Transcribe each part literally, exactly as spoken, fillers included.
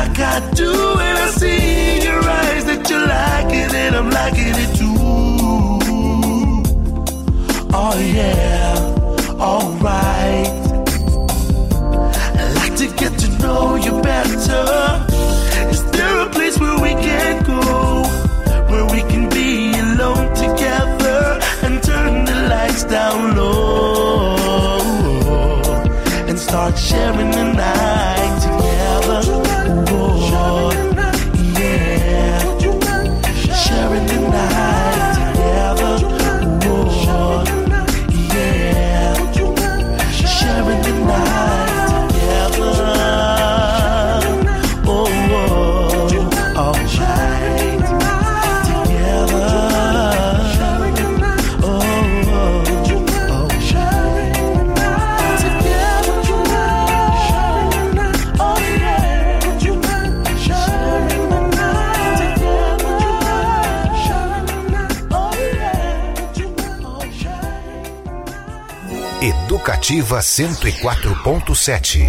like I do, and I see in your eyes that you're liking it, I'm liking it too. Oh yeah, alright. I'd like to get to know you better. Is there a place where we can go, where we can be alone together and turn the lights down low and start sharing the night together? Oh, yeah, sharing the night together. Oh, yeah, sharing the night together. Oh, oh, all right, together. Oh, oh, oh, sharing the night together. Oh, yeah, sharing the night together. Oh, yeah. Educativa cento e quatro ponto sete.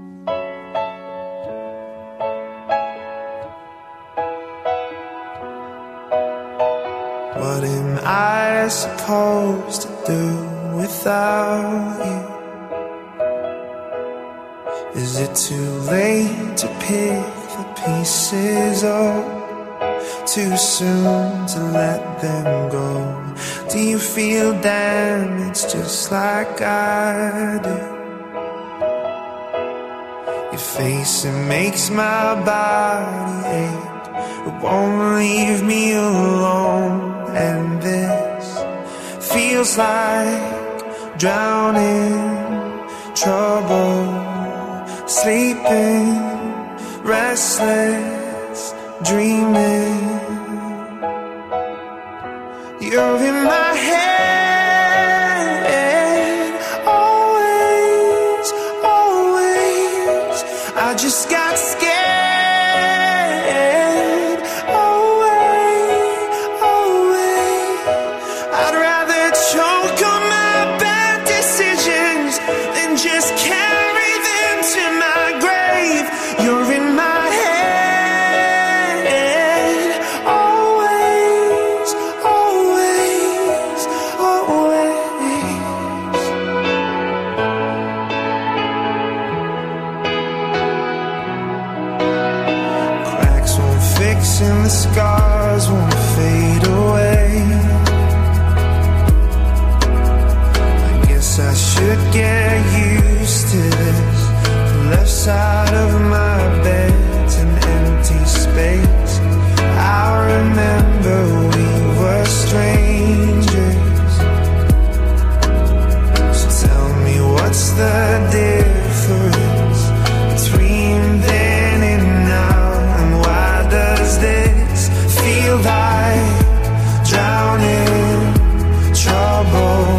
What am I supposed to do without you? Is it too late to pick the pieces up? Too soon to let them go? Do you feel damaged just like I do? Your face, it makes my body ache. It won't leave me alone. And this feels like drowning, trouble, sleeping, restless, dreaming. You're in my head, always, always. I just got scared. And the scars won't fade away. I guess I should get used to this. The left side of my bed's an empty space. I remember we were strangers. So tell me, what's the difference between then and now? Does this feel like drowning, trouble,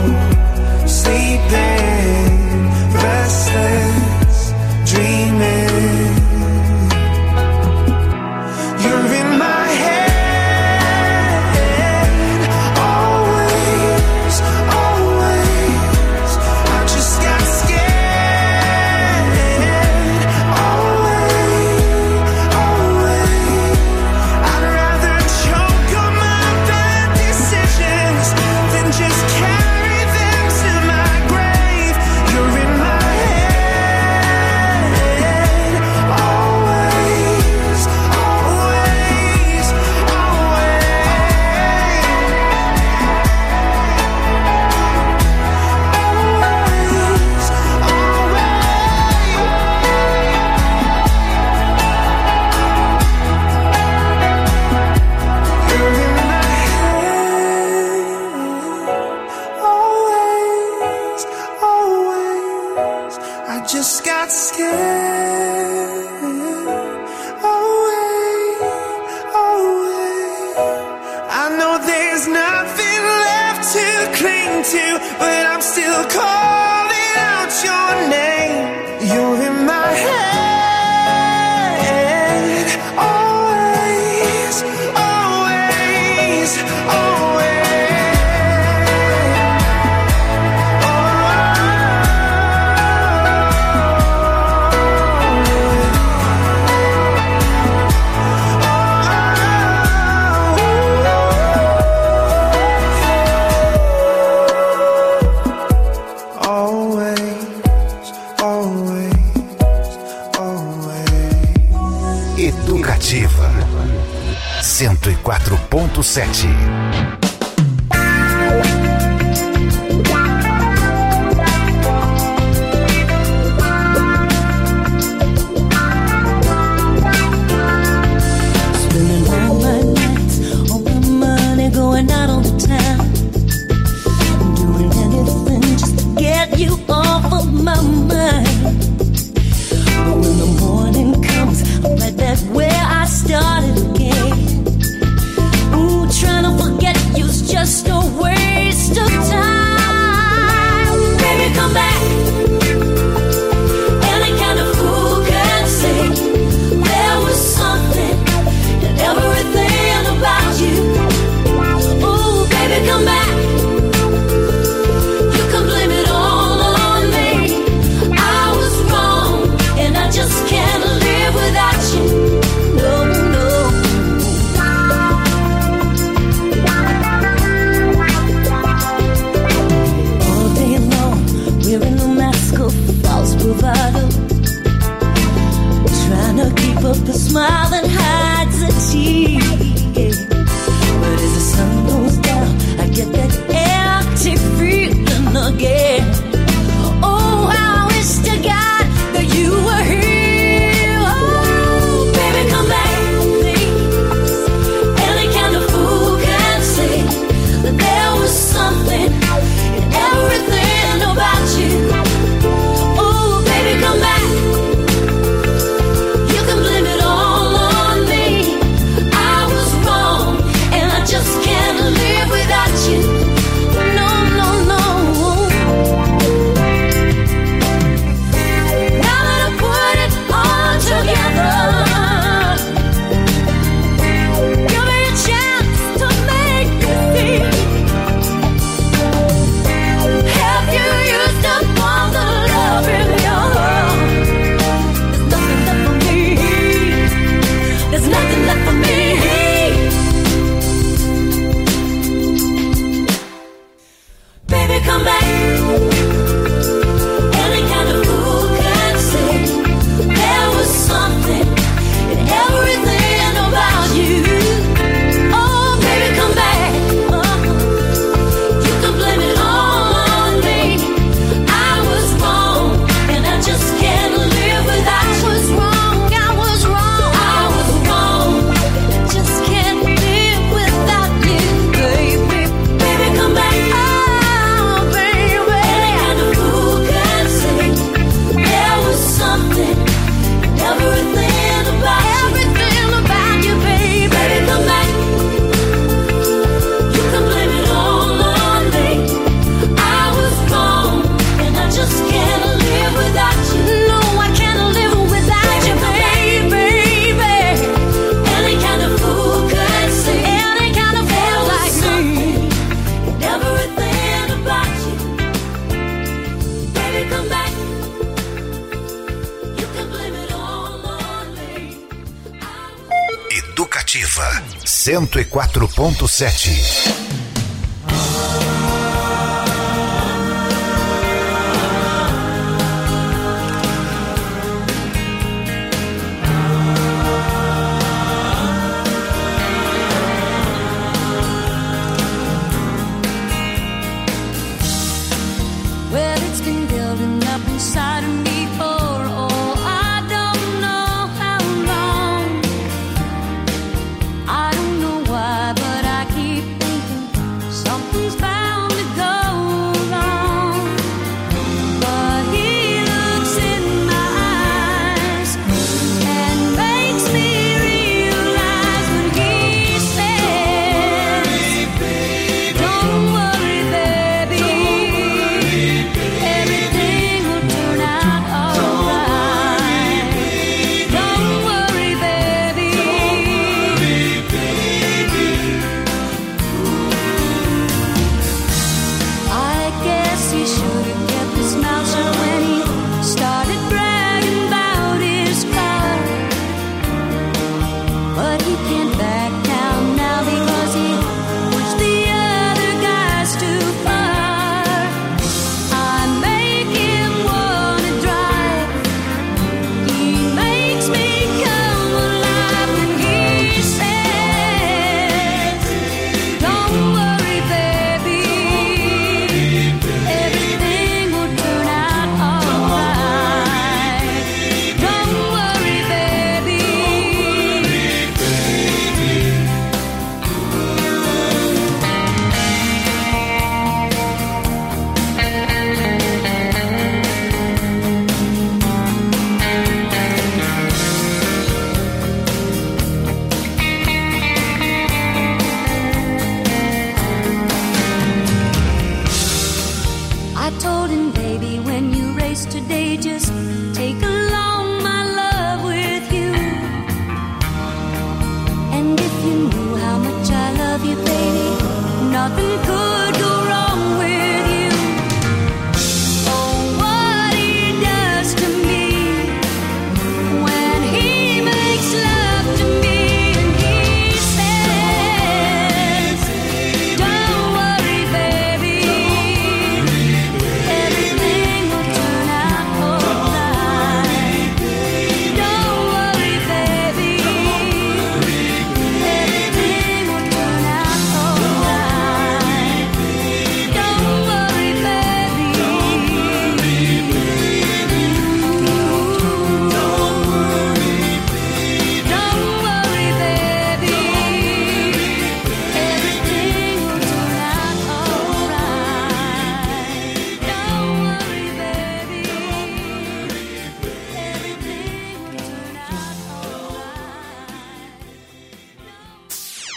sleeping, restless, dreaming? You're in my head, always, always. I just got scared. Just got scared. Away, away. I know there's nothing left to cling to, but I'm still calling out your name. You're in my head. Always, always, always. Educativa cento e quatro ponto sete. Going out on the town, doing anything just to get you off of my mind. But when the morning comes, I'm right back where I started again. Ooh, trying to forget you's just a waste of time. Baby, come back. Any kind of fool can say there was something in everything about you. Baby, come back. You can blame it all on me. I was wrong, and I just can't live without you. No, no. All day long, wearing a mask of false bravado, trying to keep up a smile that hides a tear. But as the sun goes down, I get that empty feeling again. Oh, I wish to God that you were here. Oh, baby, come back, please. Any kind of fool can say that there was something in everything about you. Oh, baby, come back. You can blame it all on me. I was wrong, and I just can't live without you. No, no, no. Now that I put it all together, give me a chance to make you see. Have you used up all the love in your heart? There's nothing left for me. There's nothing left for me. Baby, come back. Any kind of fool can say there was something in everything about you. Oh, baby, come back. Oh, you can blame it all on me. I was wrong, and I just can't live without you. I was wrong, I was wrong, I was wrong. I just can't live without you, baby. Baby, come back. Everything about everything about you, baby. Baby, come back. You can blame it all on me. I was wrong, and I just can't live without you. No, I can't live without you, baby, baby. Any kind of fool could say, any kind of fool like me. Everything about you, baby, come back. Educativa cento e quatro ponto sete. Well, it's been building up inside of me for oh, I don't know how long. I don't know why, but I keep thinking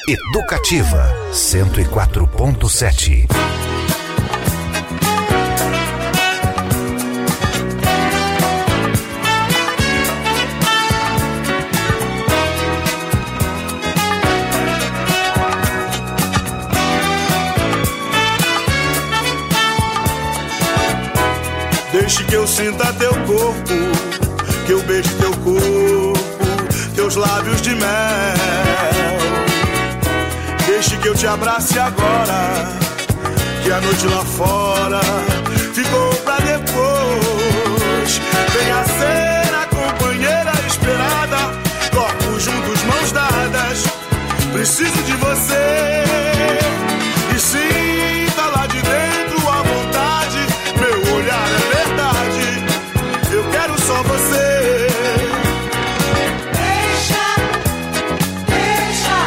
Educativa cento e quatro ponto sete. Deixe que eu sinta teu corpo, que eu beije teu corpo, teus lábios de mel. Deixe que eu te abrace agora, que a noite lá fora ficou pra depois. Venha ser a companheira esperada, corpos juntos, mãos dadas. Preciso de você e sinta lá de dentro a vontade. Meu olhar é verdade, eu quero só você. Deixa, deixa.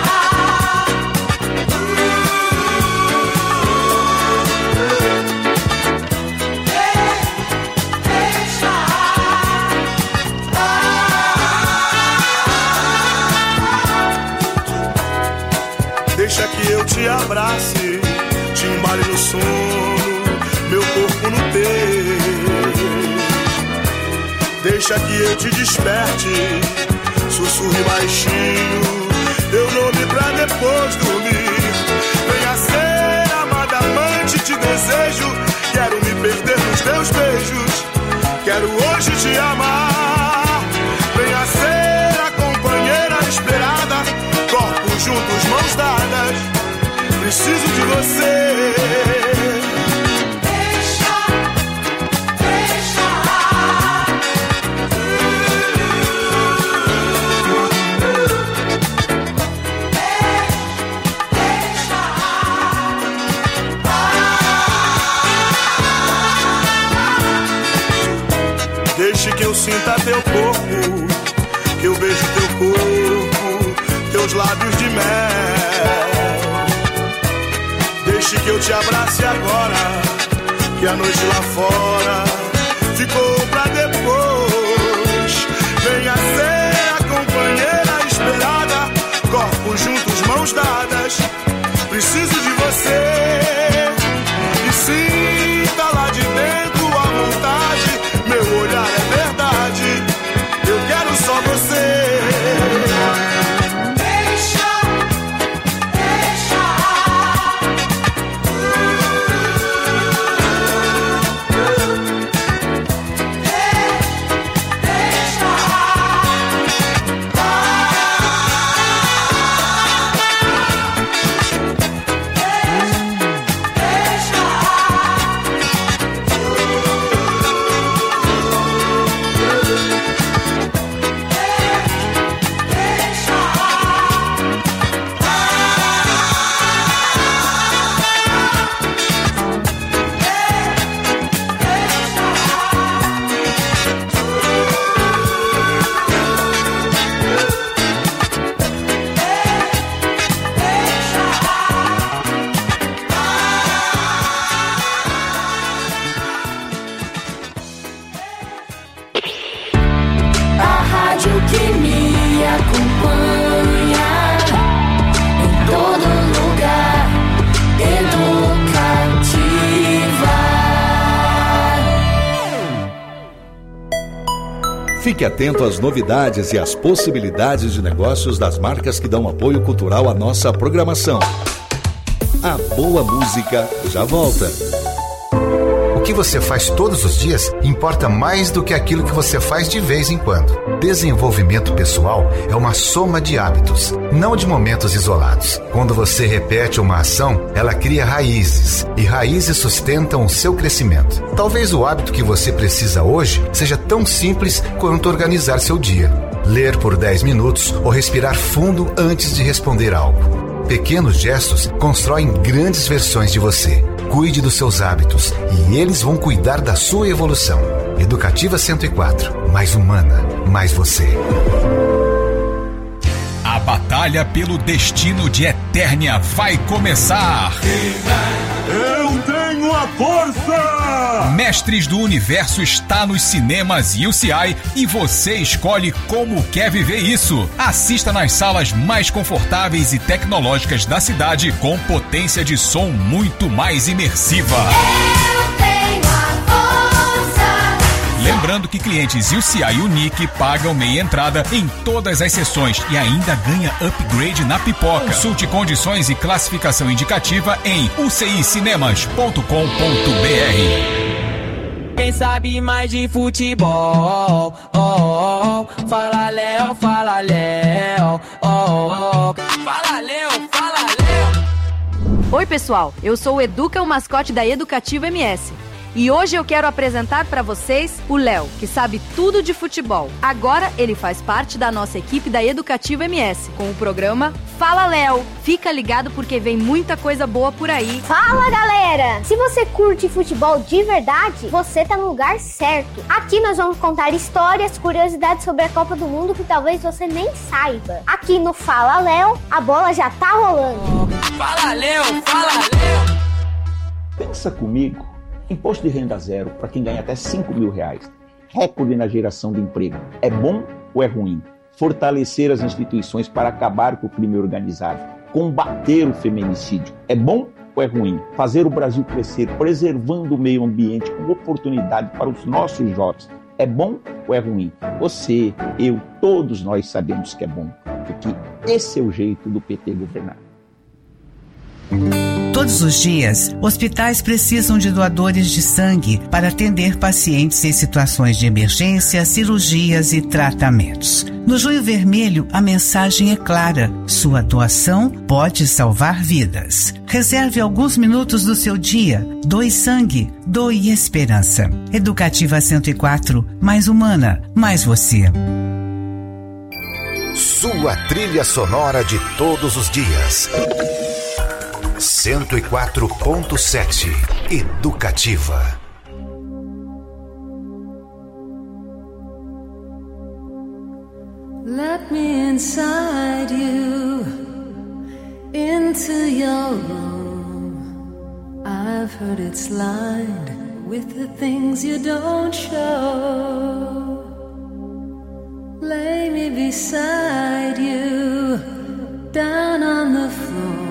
Deixa, deixa que eu te abrace, te embale no sono, meu corpo no teu. Deixa que eu te desperte, sussurre baixinho teu nome pra depois dormir. Venha ser amada amante, te desejo. Quero me perder nos teus beijos, quero hoje te amar. Venha ser a companheira esperada, corpos juntos, mãos dadas. Preciso de você. Deixe que eu sinta teu corpo, que eu beijo teu corpo, teus lábios de mel. Deixe que eu te abrace agora, que a noite lá fora ficou pra depois. Venha ser a companheira esperada, corpos juntos, mãos dadas. Preciso de você e sinta lá de dentro a vontade. Meu olhar é verdade, eu quero só você. Deixa, deixa. Fique atento às novidades e às possibilidades de negócios das marcas que dão apoio cultural à nossa programação. A boa música já volta. O que você faz todos os dias importa mais do que aquilo que você faz de vez em quando. Desenvolvimento pessoal é uma soma de hábitos, não de momentos isolados. Quando você repete uma ação, ela cria raízes, e raízes sustentam o seu crescimento. Talvez o hábito que você precisa hoje seja tão simples quanto organizar seu dia. Ler por dez minutos ou respirar fundo antes de responder algo. Pequenos gestos constroem grandes versões de você. Cuide dos seus hábitos e eles vão cuidar da sua evolução. Educativa cento e quatro. Mais humana, mais você. A batalha pelo destino de Eternia vai começar. Eu tenho muita força! Mestres do Universo está nos cinemas U C I e você escolhe como quer viver isso. Assista nas salas mais confortáveis e tecnológicas da cidade com potência de som muito mais imersiva. Eu tenho a força. Lembrando que clientes U C I e Unique pagam meia entrada em todas as sessões e ainda ganha upgrade na pipoca. Consulte condições e classificação indicativa em u c i cinemas ponto com ponto b r. Quem sabe mais de futebol, oh, oh, oh. Fala Léo, fala Léo, oh, oh, oh. Fala Léo, fala Léo. Oi pessoal, eu sou o Educa, o mascote da Educativa M S. E hoje eu quero apresentar para vocês o Léo, que sabe tudo de futebol. Agora ele faz parte da nossa equipe da Educativa M S, com o programa Fala Léo. Fica ligado porque vem muita coisa boa por aí. Fala galera! Se você curte futebol de verdade, você tá no lugar certo. Aqui nós vamos contar histórias, curiosidades sobre a Copa do Mundo que talvez você nem saiba. Aqui no Fala Léo, a bola já tá rolando. Fala Léo, fala Léo. Pensa comigo. Imposto de renda zero para quem ganha até cinco mil reais. Recorde na geração de emprego. É bom ou é ruim? Fortalecer as instituições para acabar com o crime organizado. Combater o feminicídio. É bom ou é ruim? Fazer o Brasil crescer, preservando o meio ambiente com oportunidade para os nossos jovens. É bom ou é ruim? Você, eu, todos nós sabemos que é bom. Porque esse é o jeito do P T governar. Todos os dias, hospitais precisam de doadores de sangue para atender pacientes em situações de emergência, cirurgias e tratamentos. No Junho Vermelho, a mensagem é clara: sua doação pode salvar vidas. Reserve alguns minutos do seu dia. Doe sangue, doe esperança. Educativa cento e quatro, mais humana, mais você. Sua trilha sonora de todos os dias. cento e quatro ponto sete Educativa. Let me inside you, into your room. I've heard it's lined with the things you don't show. Lay me beside you, down on the floor.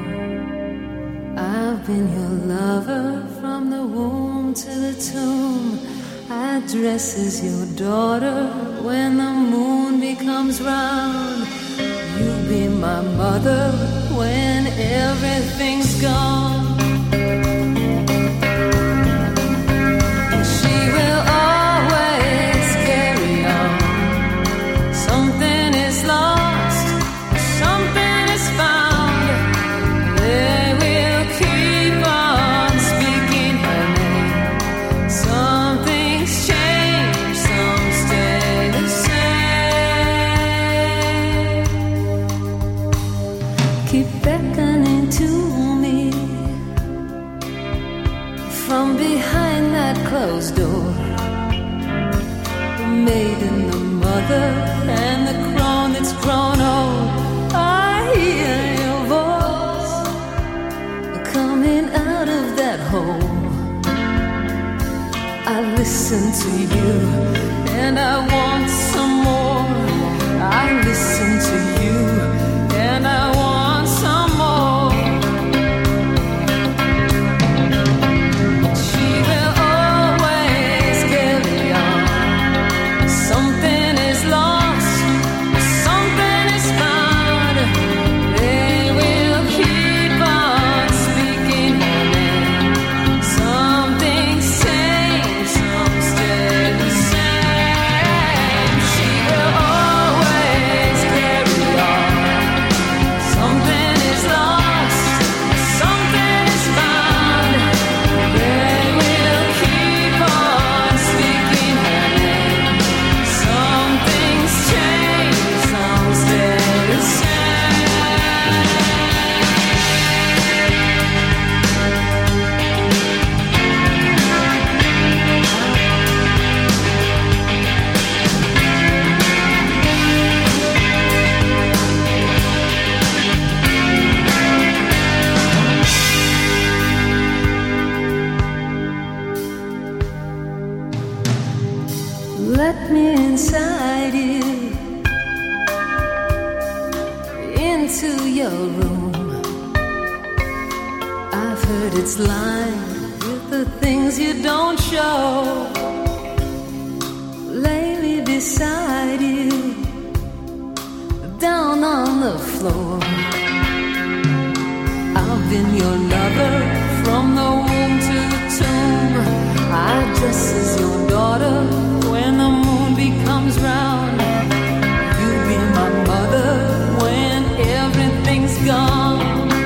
I've been your lover from the womb to the tomb. I dress as your daughter when the moon becomes round. You'll be my mother when everything's gone. She will always carry on. Something is lost, something is found. They will keep on speaking her name. Some things change, some stay the same. Keep beckoning to me from behind that closed door. The maiden, the mother, and the crone that's grown old. I hear your voice coming out of that hole. I listen to you and I want some more. I listen to you and I want some more. She will always carry on. Something is lost, something is found. They will keep on speaking her name. Some things change, some stay the same. but it's lined with the things you don't show. Lay me beside you, down on the floor. I've been your lover from the womb to the tomb. I dress as your daughter when the moon becomes round. You be my mother when everything's gone.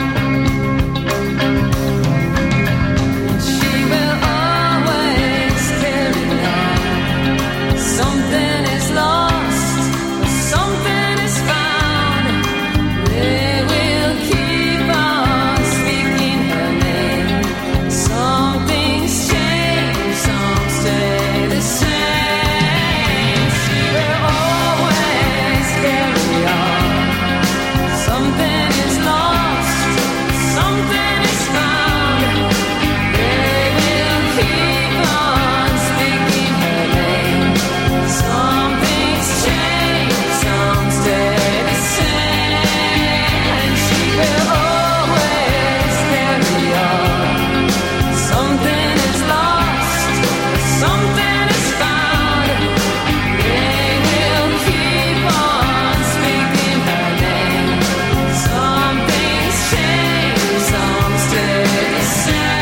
And she will always carry on. Something is lost, something is found. They will keep on speaking her name. Some things change, some stay the same. She will always carry on. Something is lost, something is found. They will keep on speaking her name. Some things change, some stay the same. And she will always carry on. Something is lost, something is found. They will keep on speaking her name. Some things change, some stay the same.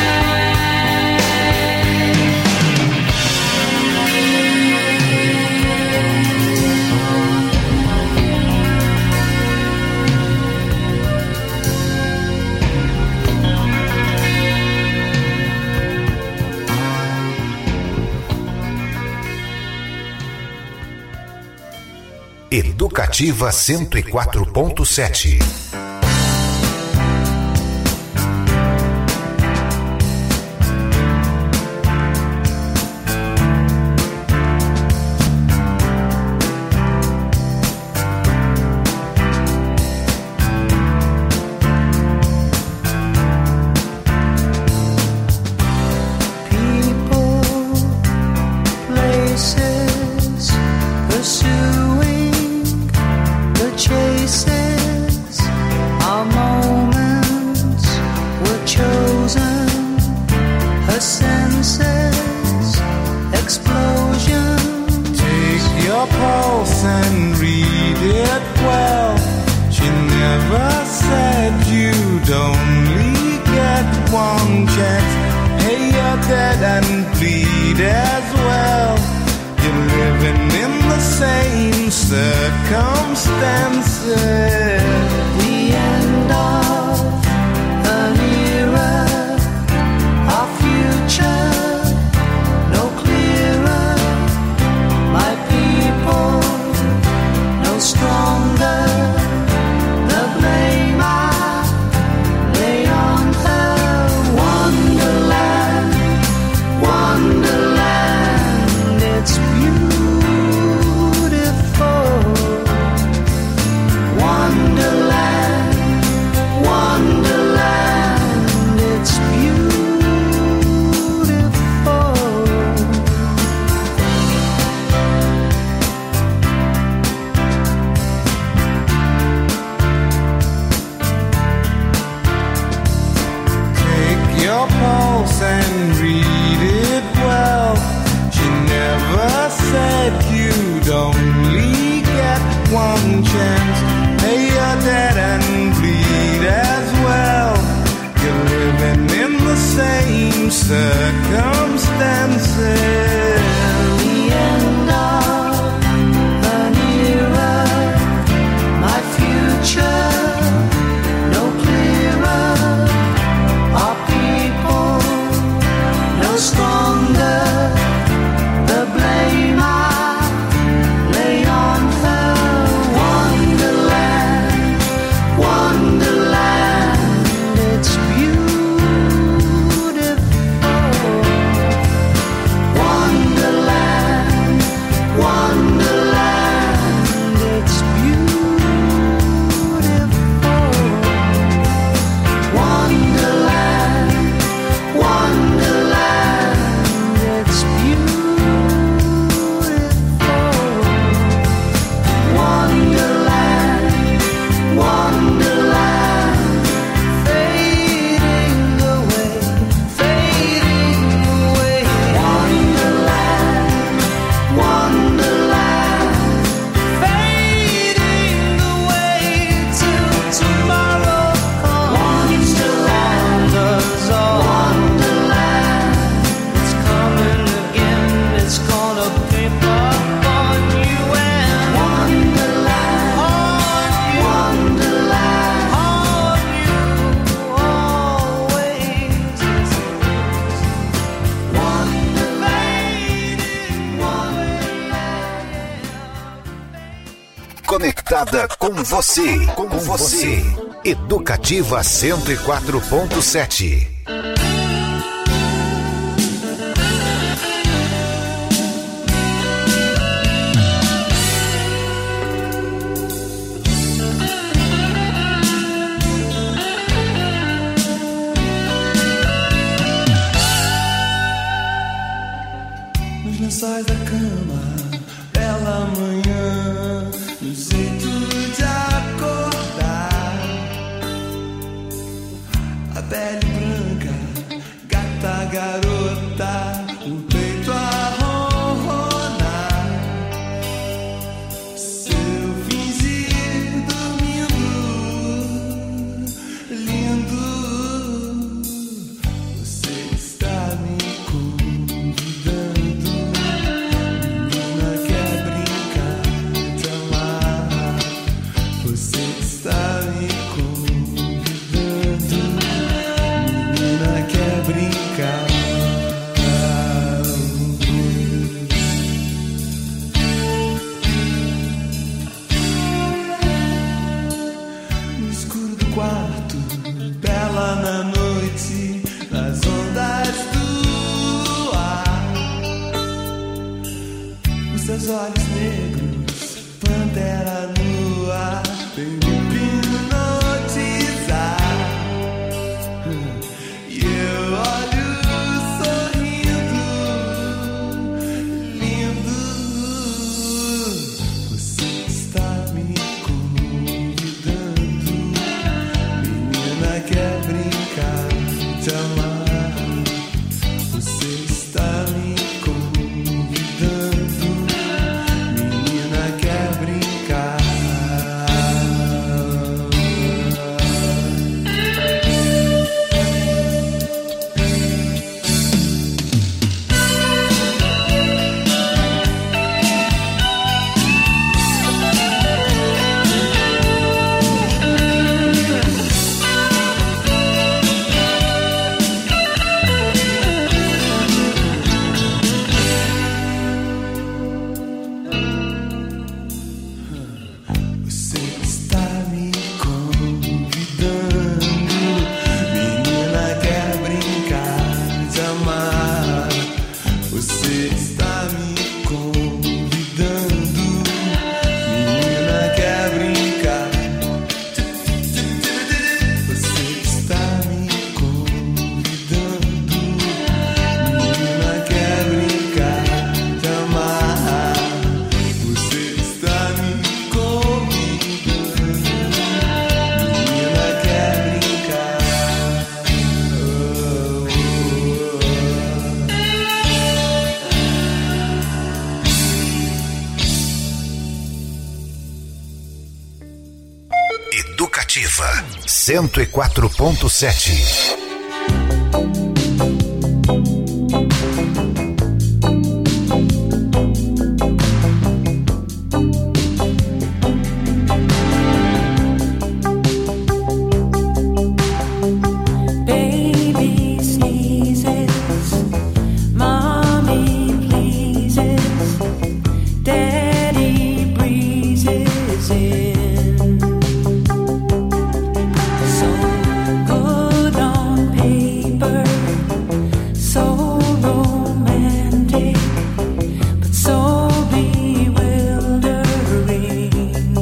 Educativa cento e quatro ponto sete. Places pursuing the chases. Our moments were chosen. Her senses, explosion. Take your pulse and read it well. She never said you'd only get one chance. Hey, you're dead and bleed as well. You're living in the same circumstances. The end of an era, our future no clearer. My people no stronger. The blame I lay on her. Wonderland, Wonderland, it's beautiful. Wonderland, Wonderland, it's beautiful. Take your pulse and read it well. She never said you'd only get one chance. Hey, you're dead and bleed as well. You're living in the same circumstances. The end of an era, my future no clearer. Our people no stronger. The blame I lay on her. Wonderland, Wonderland, it's beautiful. conectada com você, com você. Educativa cento e quatro ponto sete. Nos lençóis da cama, bela manhã, no jeito de acordar, a pele branca, gata garota, o peito a ronronar. Se eu fingir dormindo, lindo, você está me convidando. Menina quer brincar de amar, você está me convidando. Menina quer brincar. No escuro do quarto, bela na noite, nas ondas do ar, os seus olhos negros, pantera nua, vem me hipnotizar. E eu olho sorrindo, lindo, você está me convidando. Menina quer brincar de amar, você está me convidando. Menina quer brincar. Você está me convidando. Menina quer brincar de amar, você está me convidando. Menina quer brincar. Você está me convidando. Menina quer brincar de amar, você está me convidando. Menina quer brincar. Oh, oh, Educativa cento e quatro ponto sete. Baby sneezes, mommy pleases, daddy breezes in. So good on paper, so romantic, but so bewildering.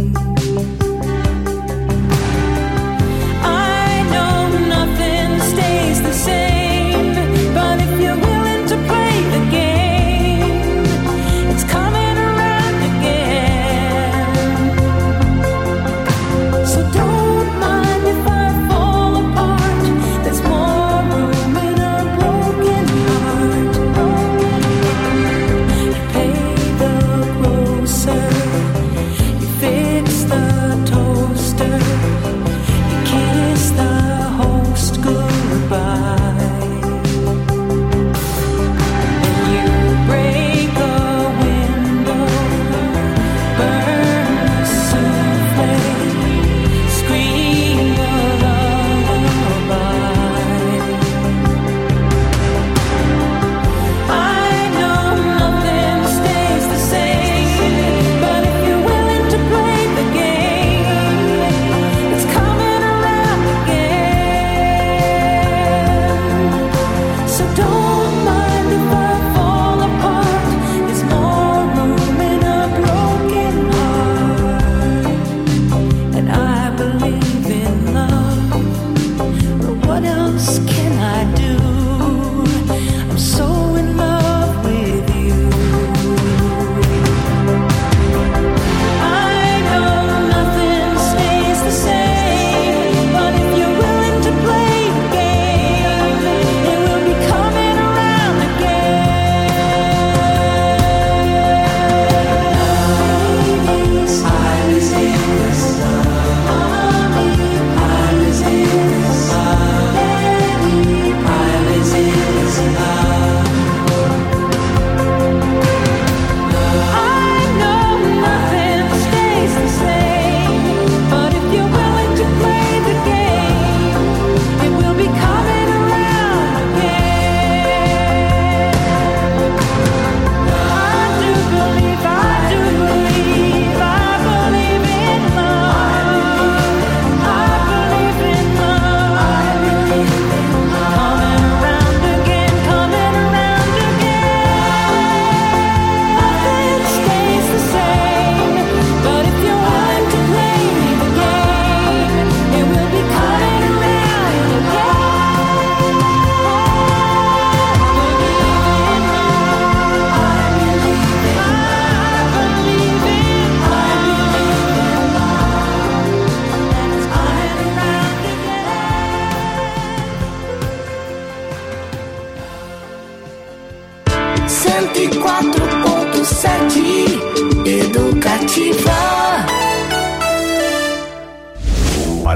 I know nothing stays the same, but if you're willing to play the game, it's coming around again.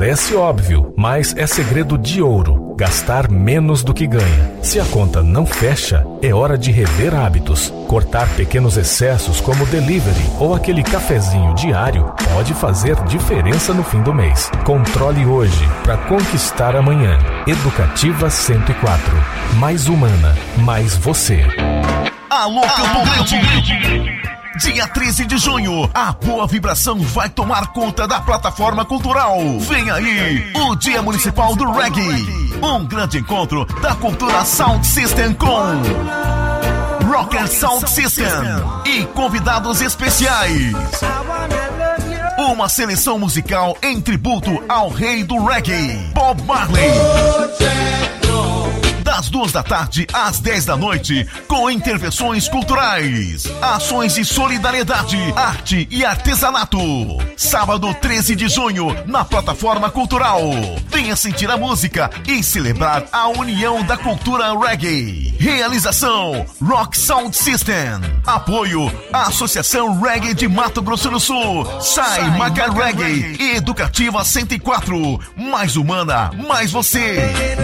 Parece óbvio, mas é segredo de ouro. Gastar menos do que ganha. Se a conta não fecha, é hora de rever hábitos. Cortar pequenos excessos como delivery ou aquele cafezinho diário pode fazer diferença no fim do mês. Controle hoje para conquistar amanhã. Educativa cento e quatro. Mais humana, mais você. Alô, Campo Grande! Dia treze de junho, a Boa Vibração vai tomar conta da plataforma cultural. Vem aí, o Dia Municipal do Reggae. Um grande encontro da cultura Sound System com Rocker Sound System e convidados especiais. Uma seleção musical em tributo ao rei do reggae, Bob Marley. Das duas da tarde às dez da noite, com intervenções culturais, ações de solidariedade, arte e artesanato. Sábado treze de junho, na plataforma cultural. Venha sentir a música e celebrar a união da cultura reggae. Realização Rock Sound System. Apoio Associação Reggae de Mato Grosso do Sul, Sai Maca Reggae e Educativa cento e quatro. Mais humana, mais você.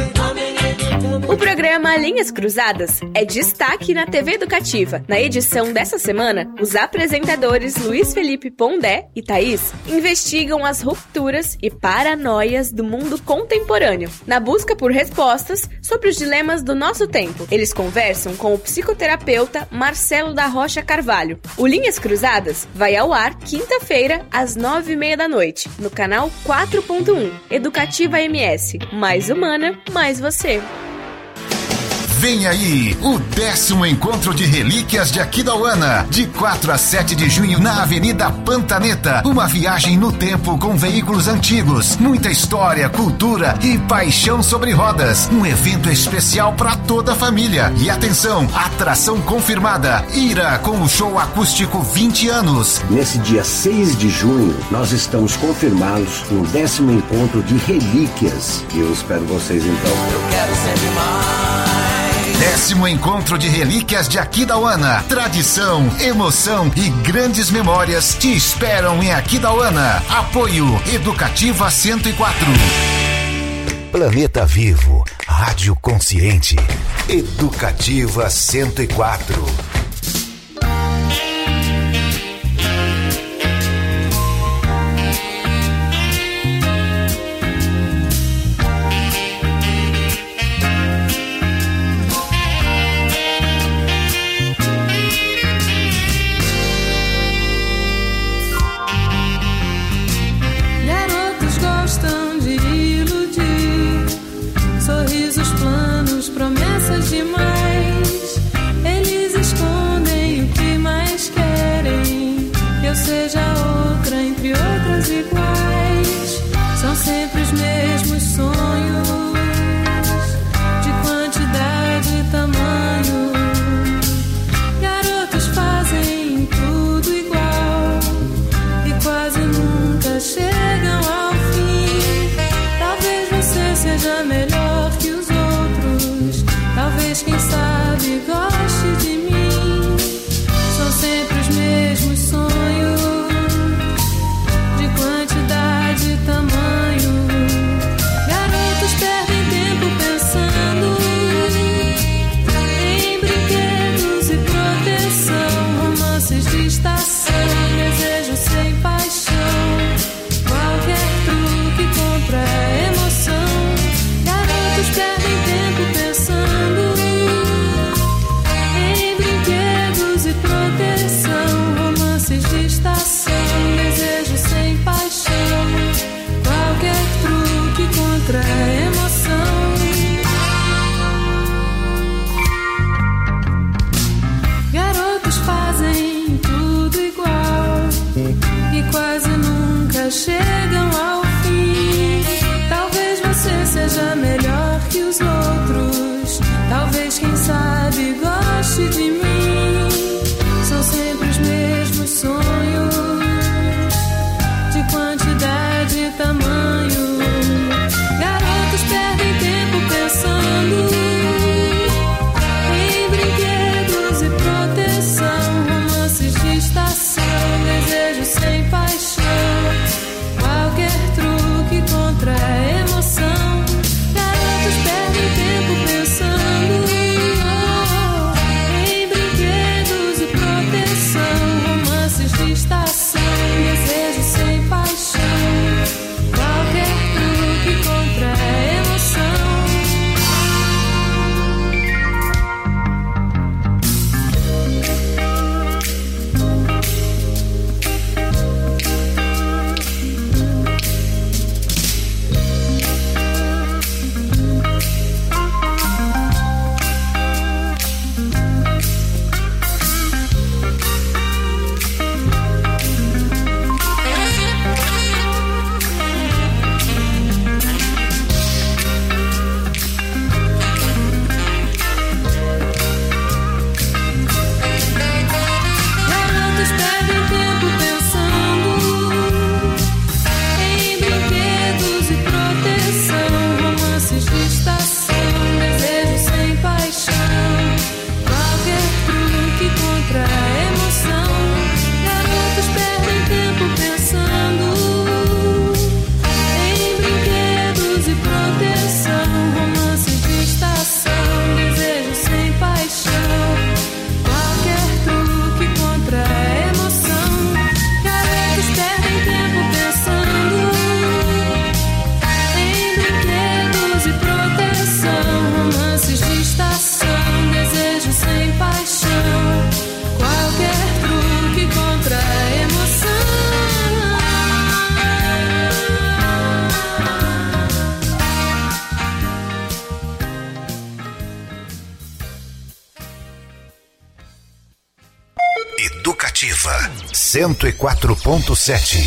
O programa Linhas Cruzadas é destaque na T V Educativa. Na edição dessa semana, os apresentadores Luiz Felipe Pondé e Thaís investigam as rupturas e paranoias do mundo contemporâneo, na busca por respostas sobre os dilemas do nosso tempo. Eles conversam com o psicoterapeuta Marcelo da Rocha Carvalho. O Linhas Cruzadas vai ao ar quinta-feira, às nove e meia da noite, no canal quatro ponto um, Educativa M S. Mais humana, mais você. Vem aí o décimo encontro de relíquias de Aquidauana, de quatro a sete de junho na Avenida Pantaneta. Uma viagem no tempo com veículos antigos, muita história, cultura e paixão sobre rodas. Um evento especial para toda a família. E atenção, atração confirmada, Ira com o show acústico vinte anos. Nesse dia seis de junho, nós estamos confirmados no décimo encontro de relíquias. E eu espero vocês então. Eu quero sempre mais. Décimo encontro de relíquias de Aquidauana. Tradição, emoção e grandes memórias te esperam em Aquidauana. Apoio Educativa cento e quatro. Planeta Vivo, Rádio Consciente, Educativa cento e quatro. Demais, eles escondem o que mais querem. Que eu seja outra entre outras iguais. São sempre os mesmos sonhos, de quantidade e tamanho. Garotos fazem tudo igual e quase nunca chegam ao fim. Talvez você seja melhor que os outros. Talvez, quem sabe, goste de mim. São sempre os mesmos sonhos, de quantidade e tamanho. Garotos perdem tempo pensando em brinquedos e proteção, romances de estação, desejo sem paixão, qualquer truque contra a emoção. Garotos perdem tempo pensando em brinquedos e proteção, romances de estação, desejo sem paixão, qualquer truque contra a emoção. Garotos fazem tudo igual e quase nunca chegam ao fim. Talvez você seja melhor que os outros. Talvez, quem sabe, goste de mim. São sempre os mesmos sonhos, de quantidade e tamanho. Garotos perdem tempo pensando em brinquedos e proteção, romances de estação, desejo sem paixão, qualquer cento e quatro ponto sete.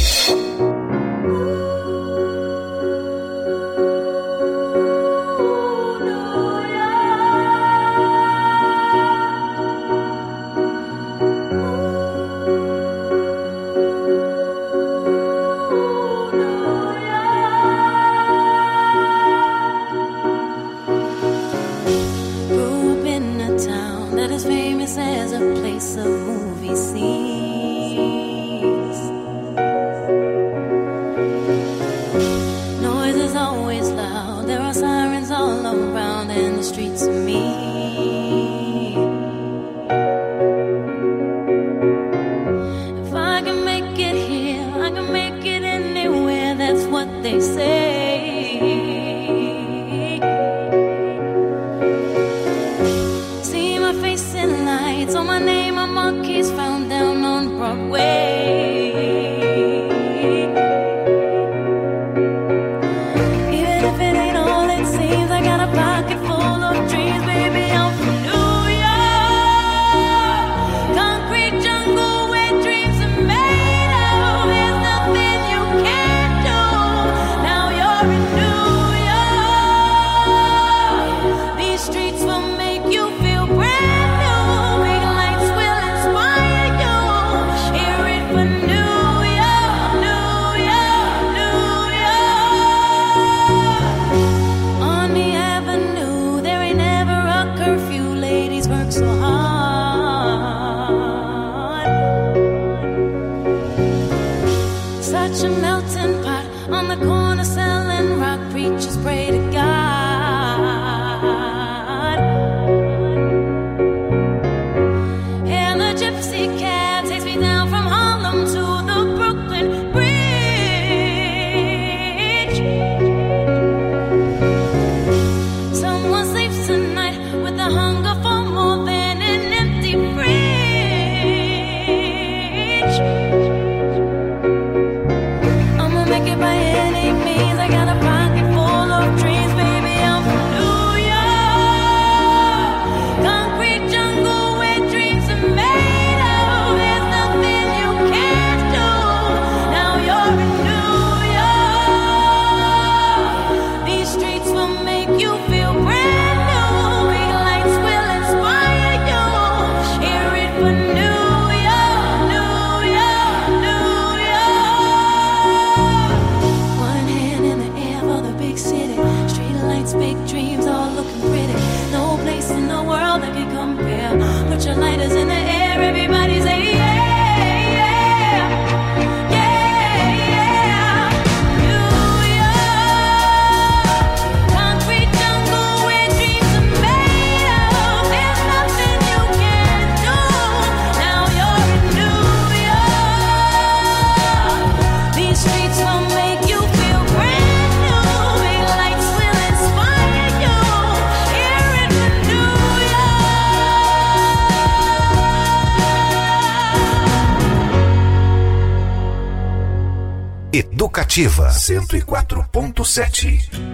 Educativa cento e quatro ponto sete.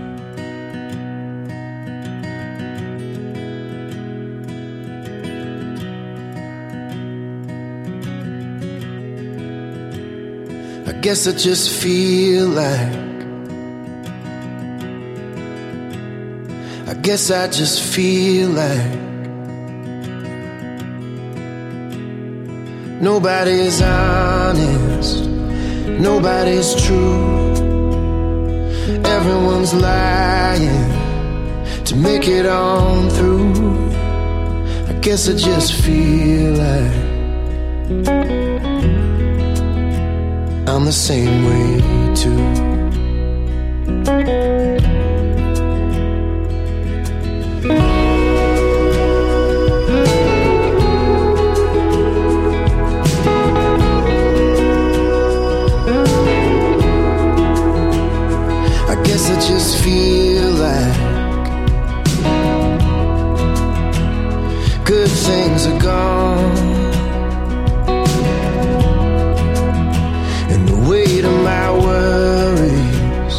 I guess I just feel like I guess I just feel like nobody's honest, nobody's true. Everyone's lying to make it on through. I guess I just feel like I'm the same way too. I guess I just feel like good things are gone, and the weight of my worries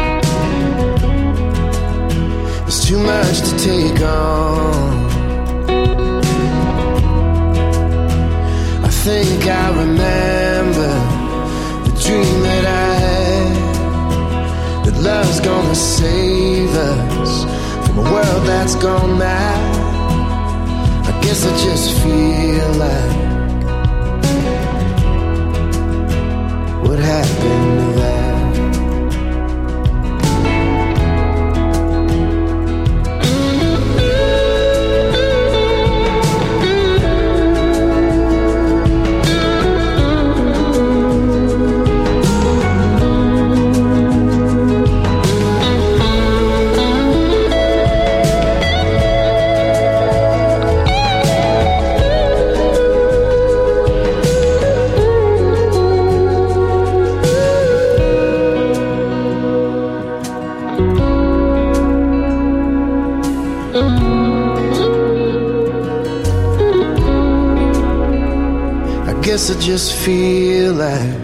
is too much to take on. I think I remember gonna save us from a world that's gone mad. I guess I just feel like what happened to that? Guess I just feel like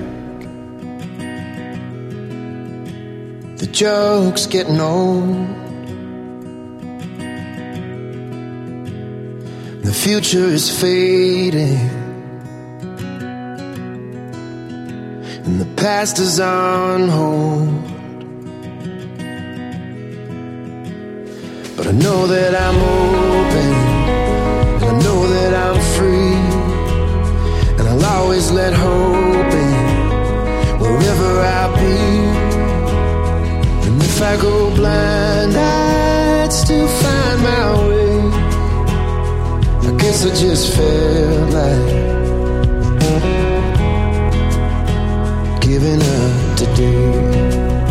the joke's getting old. The future is fading, and the past is on hold. But I know that I'm open, and I know that I'm free. I'll always let hope in wherever I be. And if I go blind, I'd still find my way. I guess I just felt like giving up today.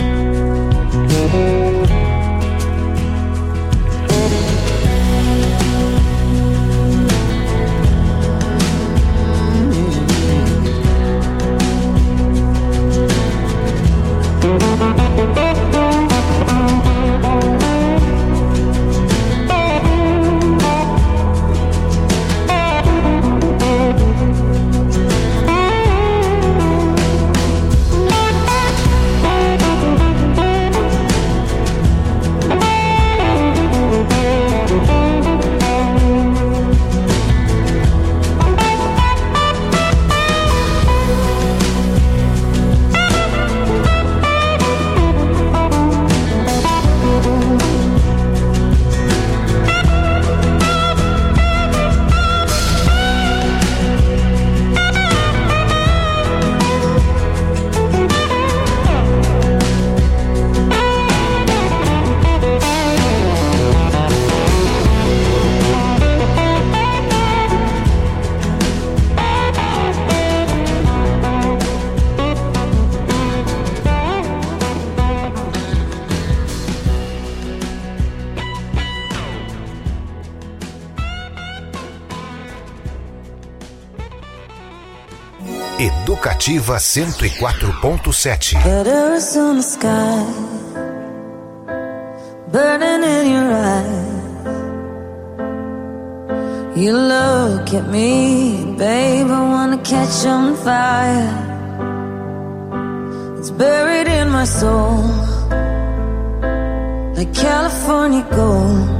Educativa cento e quatro ponto sete. Letters on the sky, burning in your eyes. You look at me, babe, I wanna catch on fire. It's buried in my soul, like California gold.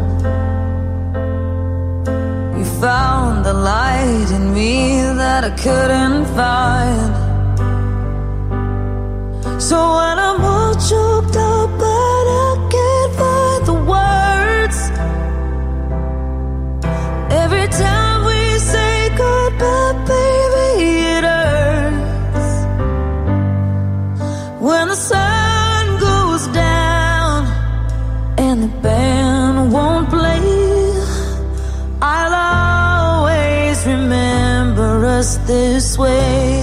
You found the light in me that I couldn't find. So when I'm all choked up but I can't find the words, every time we say goodbye, baby, it hurts. When the sun goes down and the band won't play, I'll always remember us this way.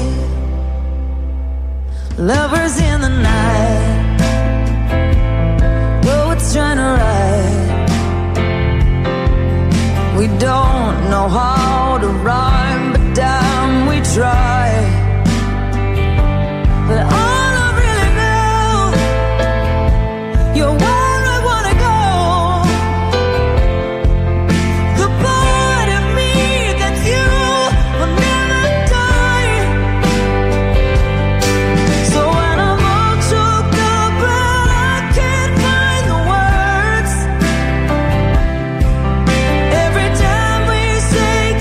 Lovers in the night, poets trying to write. We don't know how to rhyme, but damn, we try. But all I really know, you're where I wanna go. The part of me that's you will never die. So when I'm all choked up but I can't find the words, every time we say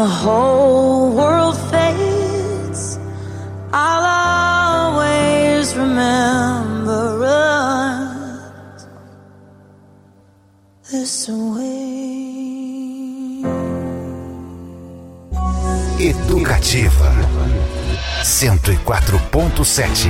whole world fades, I'll always remember us this way. Educativa cento e quatro ponto sete.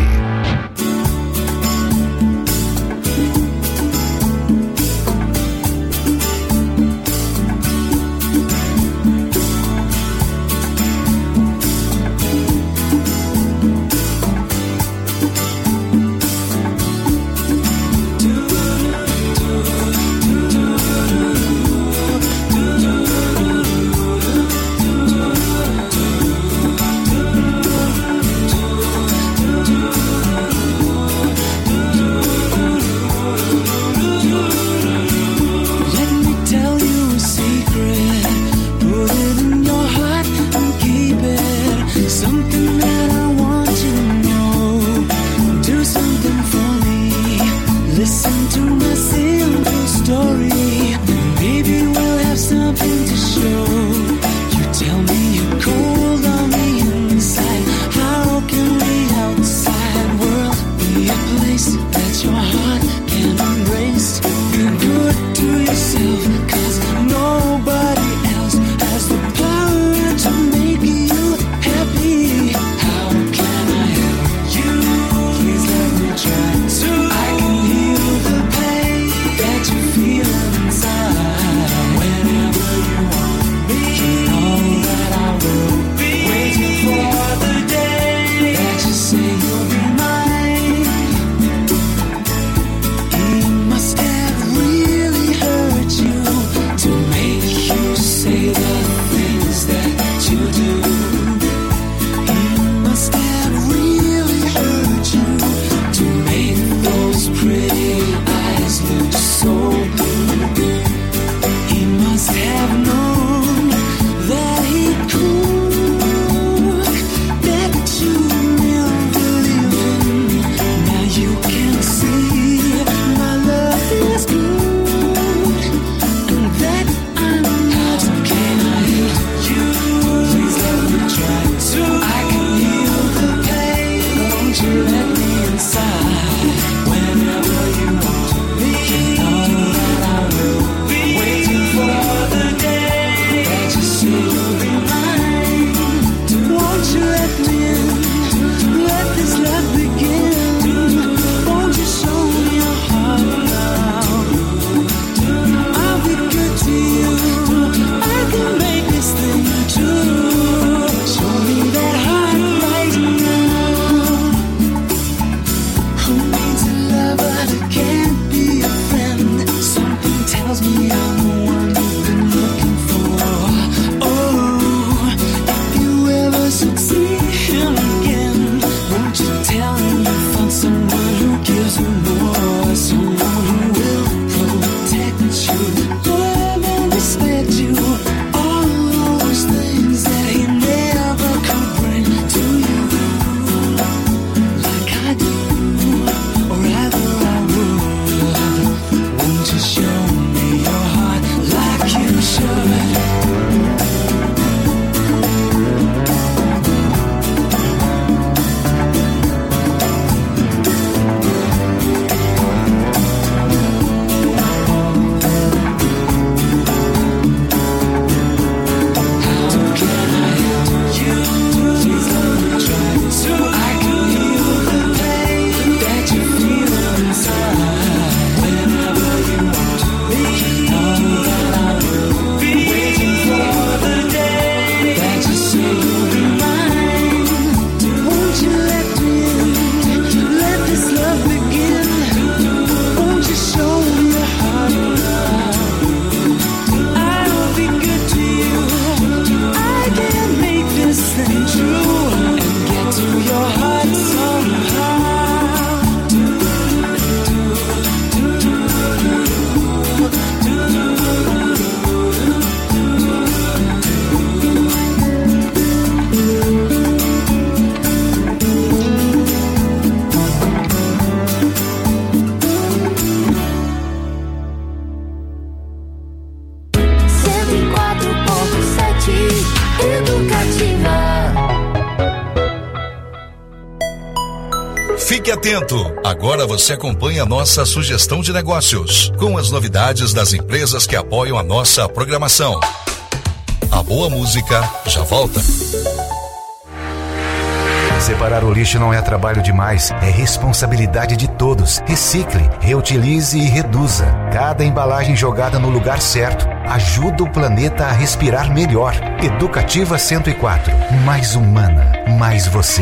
Educativa. Fique atento! Agora você acompanha a nossa sugestão de negócios, com as novidades das empresas que apoiam a nossa programação. A boa música já volta. Separar o lixo não é trabalho demais, é responsabilidade de todos. Recicle, reutilize e reduza. Cada embalagem jogada no lugar certo ajuda o planeta a respirar melhor. Educativa cento e quatro, mais humana, mais você.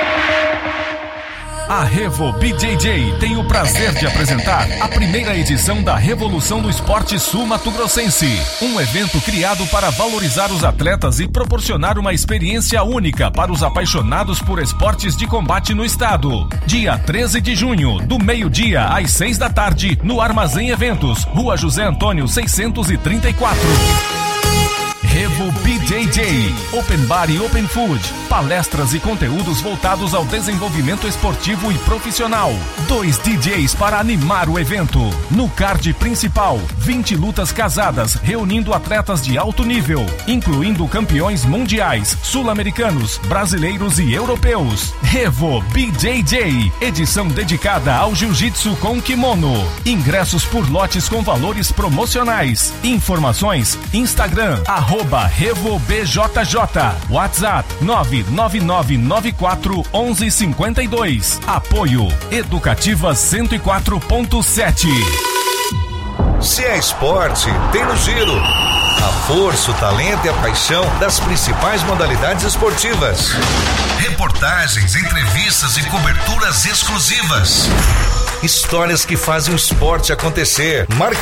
A Revo B J J tem o prazer de apresentar a primeira edição da Revolução do Esporte Sul Mato Grossense, um evento criado para valorizar os atletas e proporcionar uma experiência única para os apaixonados por esportes de combate no estado. Dia treze de junho, do meio-dia às seis da tarde, no Armazém Eventos, Rua José Antônio seiscentos e trinta e quatro. Revo B J J, Open Bar e Open Food, palestras e conteúdos voltados ao desenvolvimento esportivo e profissional. Dois D Js para animar o evento. No card principal, vinte lutas casadas, reunindo atletas de alto nível, incluindo campeões mundiais, sul-americanos, brasileiros e europeus. Revo B J J, edição dedicada ao jiu-jitsu com kimono. Ingressos por lotes com valores promocionais. Informações, Instagram, arroba Revo B J J, WhatsApp nove nove nove nove quatro um um cinco dois. Apoio Educativa cento e quatro ponto sete. Se é esporte, tem no Giro. A força, o talento e a paixão das principais modalidades esportivas. Reportagens, entrevistas e coberturas exclusivas. Histórias que fazem o esporte acontecer. Marca